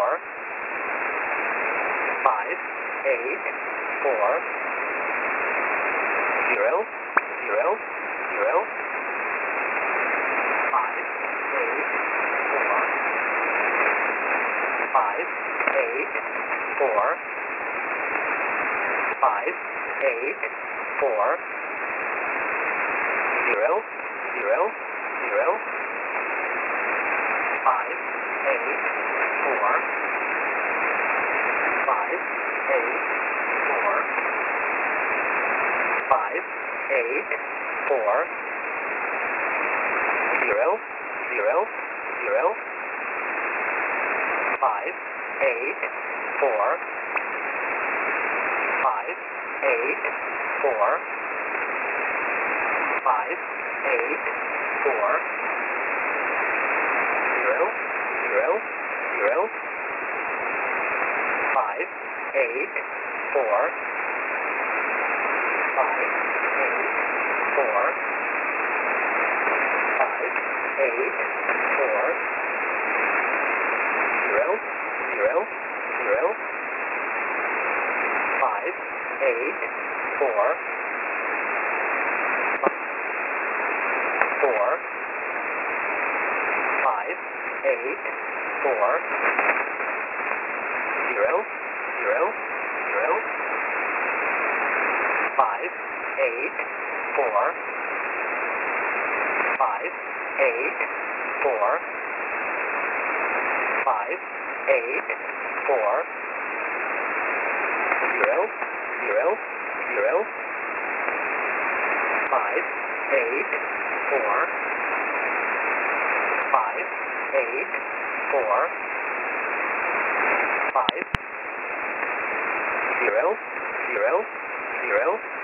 5, 8, 4, 0, 0, 0, 5, 8, 4, 5, 8, 4, 5, 8, 4, 0, 0, 0, 5, 8, 4, 5, 8, 4, 5, 8, 4, 0, 0, 0, 5, 8, 4, 5, 8, 4, 5, 8, 4, 0, 0, 0, 5, 8, 4, 5, 8, 4, 5, 8, 4, 0, 0, 0, 5, 8, 4, 4, 5, 8, 4, 0, 0, 0, 5, 8, 4, 5, 8, 4, 5, 8, 4, 0, 0, 0, 5, 8, 4, 5, 8, 4, 5, 0, 0, 0,